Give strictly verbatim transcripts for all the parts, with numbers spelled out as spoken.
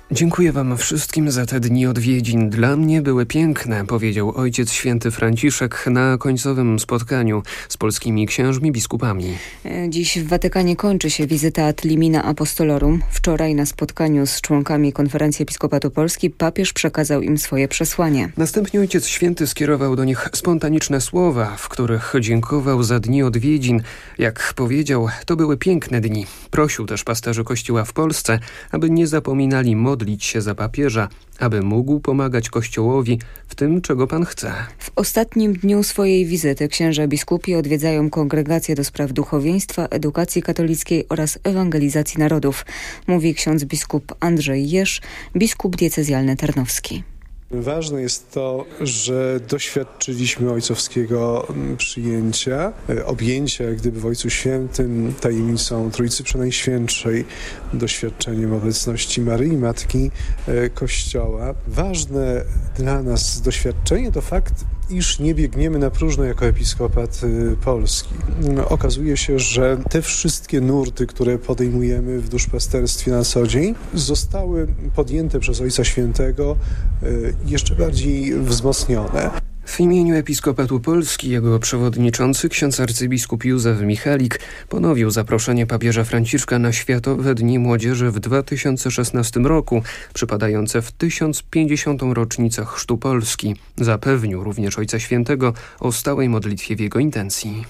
Dziękuję wam wszystkim za te dni odwiedzin. Dla mnie były piękne, powiedział ojciec święty Franciszek na końcowym spotkaniu z polskimi księżmi biskupami. Dziś w Watykanie kończy się wizyta Ad Limina Apostolorum. Wczoraj na spotkaniu z członkami Konferencji Episkopatu Polski papież przekazał im swoje przesłanie. Następnie ojciec święty skierował do nich spontaniczne słowa, w których dziękował za dni odwiedzin. Jak powiedział, to były piękne dni. Prosił też pasterzy Kościoła w Polsce, aby nie zapominali modlić się za papieża, aby mógł pomagać Kościołowi w tym, czego Pan chce. W ostatnim dniu swojej wizyty księża biskupi odwiedzają Kongregację do Spraw Duchowieństwa, Edukacji Katolickiej oraz Ewangelizacji Narodów, mówi ksiądz biskup Andrzej Jerz, biskup diecezjalny tarnowski. Ważne jest to, że doświadczyliśmy ojcowskiego przyjęcia, objęcia jak gdyby w Ojcu Świętym tajemnicą Trójcy Przenajświętszej, doświadczeniem obecności Maryi, Matki Kościoła. Ważne dla nas doświadczenie to fakt, iż nie biegniemy na próżno jako Episkopat Polski. Okazuje się, że te wszystkie nurty, które podejmujemy w duszpasterstwie na co dzień, zostały podjęte przez Ojca Świętego jeszcze bardziej wzmocnione. W imieniu Episkopatu Polski jego przewodniczący ksiądz arcybiskup Józef Michalik ponowił zaproszenie papieża Franciszka na Światowe Dni Młodzieży w dwa tysiące szesnastym roku, przypadające w tysiąc pięćdziesiątą rocznicę chrztu Polski. Zapewnił również Ojca Świętego o stałej modlitwie w jego intencji.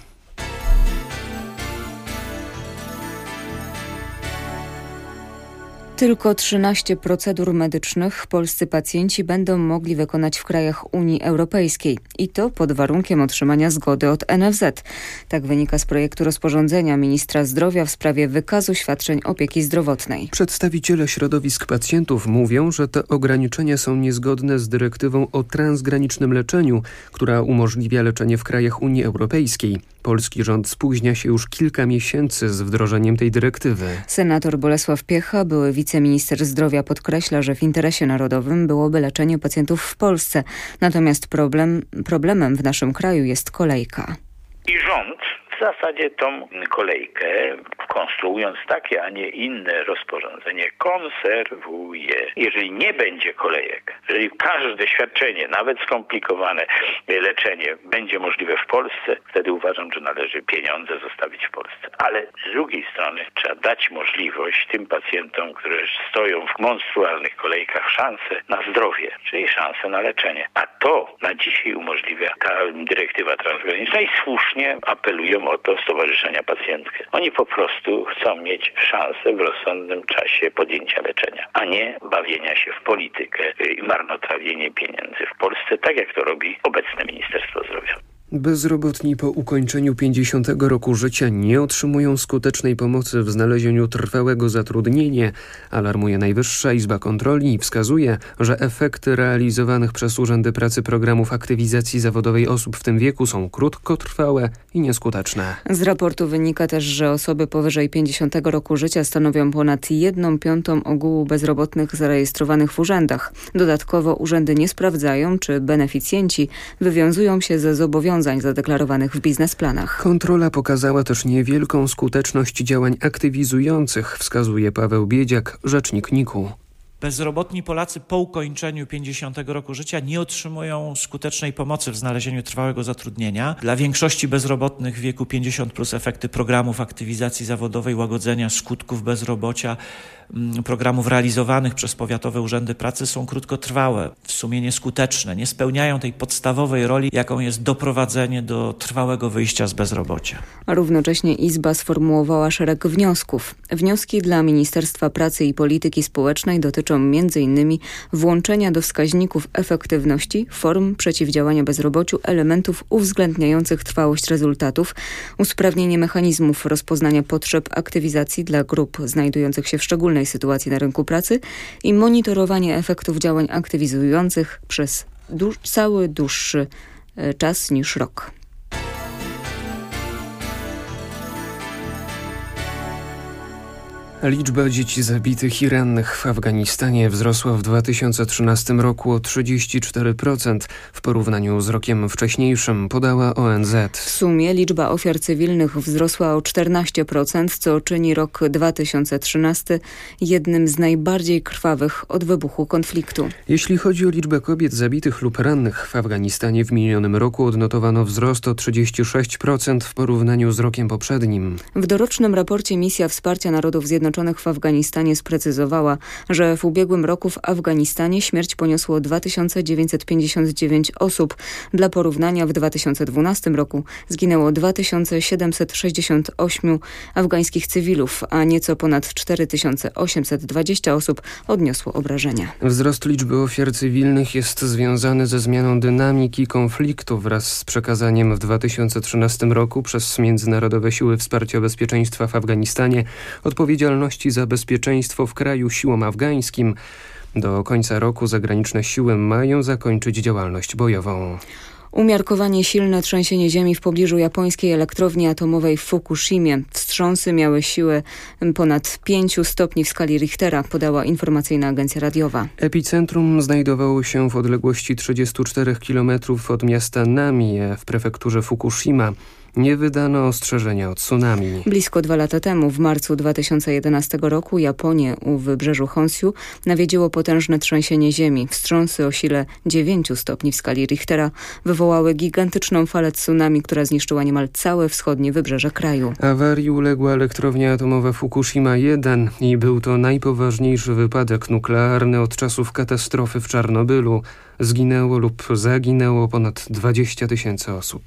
Tylko trzynaście procedur medycznych polscy pacjenci będą mogli wykonać w krajach Unii Europejskiej i to pod warunkiem otrzymania zgody od N F Z. Tak wynika z projektu rozporządzenia ministra zdrowia w sprawie wykazu świadczeń opieki zdrowotnej. Przedstawiciele środowisk pacjentów mówią, że te ograniczenia są niezgodne z dyrektywą o transgranicznym leczeniu, która umożliwia leczenie w krajach Unii Europejskiej. Polski rząd spóźnia się już kilka miesięcy z wdrożeniem tej dyrektywy. Senator Bolesław Piecha, były wiceminister zdrowia, podkreśla, że w interesie narodowym byłoby leczenie pacjentów w Polsce. Natomiast problem, problemem w naszym kraju jest kolejka. I rząd w zasadzie tą kolejkę, konstruując takie, a nie inne rozporządzenie, konserwuje. Jeżeli nie będzie kolejek, jeżeli każde świadczenie, nawet skomplikowane leczenie będzie możliwe w Polsce, wtedy uważam, że należy pieniądze zostawić w Polsce. Ale z drugiej strony trzeba dać możliwość tym pacjentom, którzy stoją w monstrualnych kolejkach, szansę na zdrowie, czyli szansę na leczenie. A to na dzisiaj umożliwia ta dyrektywa transgraniczna i słusznie apelują o to stowarzyszenia pacjentów. Oni po prostu chcą mieć szansę w rozsądnym czasie podjęcia leczenia, a nie bawienia się w politykę i marnotrawienie pieniędzy w Polsce, tak jak to robi obecne Ministerstwo Zdrowia. Bezrobotni po ukończeniu pięćdziesiątego roku życia nie otrzymują skutecznej pomocy w znalezieniu trwałego zatrudnienia, alarmuje Najwyższa Izba Kontroli i wskazuje, że efekty realizowanych przez urzędy pracy programów aktywizacji zawodowej osób w tym wieku są krótkotrwałe i nieskuteczne. Z raportu wynika też, że osoby powyżej pięćdziesiątego roku życia stanowią ponad jedną piątą ogółu bezrobotnych zarejestrowanych w urzędach. Dodatkowo urzędy nie sprawdzają, czy beneficjenci wywiązują się ze zobowiązań zadeklarowanych w biznesplanach. Kontrola pokazała też niewielką skuteczność działań aktywizujących, wskazuje Paweł Biedziak, rzecznik N I K-u. Bezrobotni Polacy po ukończeniu pięćdziesiątego roku życia nie otrzymują skutecznej pomocy w znalezieniu trwałego zatrudnienia. Dla większości bezrobotnych w wieku pięćdziesiąt plus efekty programów aktywizacji zawodowej, łagodzenia skutków bezrobocia, programów realizowanych przez powiatowe urzędy pracy są krótkotrwałe, w sumie nieskuteczne, nie spełniają tej podstawowej roli, jaką jest doprowadzenie do trwałego wyjścia z bezrobocia. A równocześnie Izba sformułowała szereg wniosków. Wnioski dla Ministerstwa Pracy i Polityki Społecznej dotyczą między innymi włączenia do wskaźników efektywności form przeciwdziałania bezrobociu elementów uwzględniających trwałość rezultatów, usprawnienie mechanizmów rozpoznania potrzeb aktywizacji dla grup znajdujących się w szczególnej sytuacji na rynku pracy i monitorowanie efektów działań aktywizujących przez dłuż, cały dłuższy czas niż rok. Liczba dzieci zabitych i rannych w Afganistanie wzrosła w dwa tysiące trzynastym roku o trzydzieści cztery procent w porównaniu z rokiem wcześniejszym, podała O N Z. W sumie liczba ofiar cywilnych wzrosła o czternaście procent, co czyni rok dwa tysiące trzynasty jednym z najbardziej krwawych od wybuchu konfliktu. Jeśli chodzi o liczbę kobiet zabitych lub rannych w Afganistanie, w minionym roku odnotowano wzrost o trzydzieści sześć procent w porównaniu z rokiem poprzednim. W dorocznym raporcie Misja Wsparcia Narodów Zjednoczonych w Afganistanie sprecyzowała, że w ubiegłym roku w Afganistanie śmierć poniosło dwa tysiące dziewięćset pięćdziesiąt dziewięć osób. Dla porównania w dwa tysiące dwunastym roku zginęło dwa tysiące siedemset sześćdziesiąt osiem afgańskich cywilów, a nieco ponad cztery tysiące osiemset dwadzieścia osób odniosło obrażenia. Wzrost liczby ofiar cywilnych jest związany ze zmianą dynamiki konfliktu wraz z przekazaniem w dwa tysiące trzynastym roku przez Międzynarodowe Siły Wsparcia Bezpieczeństwa w Afganistanie odpowiedzialności za bezpieczeństwo w kraju siłom afgańskim. Do końca roku zagraniczne siły mają zakończyć działalność bojową. Umiarkowanie silne trzęsienie ziemi w pobliżu japońskiej elektrowni atomowej w Fukushimie. Wstrząsy miały siłę ponad pięciu stopni w skali Richtera, podała informacyjna agencja radiowa. Epicentrum znajdowało się w odległości trzydziestu czterech kilometrów od miasta Namie w prefekturze Fukushima. Nie wydano ostrzeżenia o tsunami. Blisko dwa lata temu, w marcu dwa tysiące jedenastego roku, Japonię u wybrzeżu Honshu nawiedziło potężne trzęsienie ziemi. Wstrząsy o sile dziewięciu stopni w skali Richtera wywołały gigantyczną falę tsunami, która zniszczyła niemal całe wschodnie wybrzeże kraju. Awarii uległa elektrownia atomowa Fukushima jeden i był to najpoważniejszy wypadek nuklearny od czasów katastrofy w Czarnobylu. Zginęło lub zaginęło ponad dwadzieścia tysięcy osób.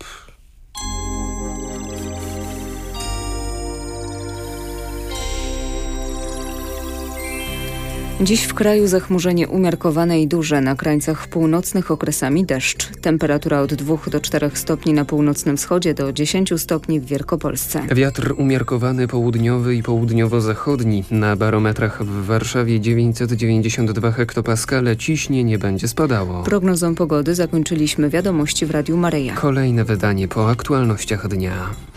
Dziś w kraju zachmurzenie umiarkowane i duże, na krańcach północnych okresami deszcz. Temperatura od dwóch do czterech stopni na północnym wschodzie do dziesięciu stopni w Wielkopolsce. Wiatr umiarkowany południowy i południowo-zachodni. Na barometrach w Warszawie dziewięćset dziewięćdziesiąt dwa hektopaskale, ciśnienie będzie spadało. Prognozą pogody zakończyliśmy wiadomości w Radiu Maryja. Kolejne wydanie po aktualnościach dnia.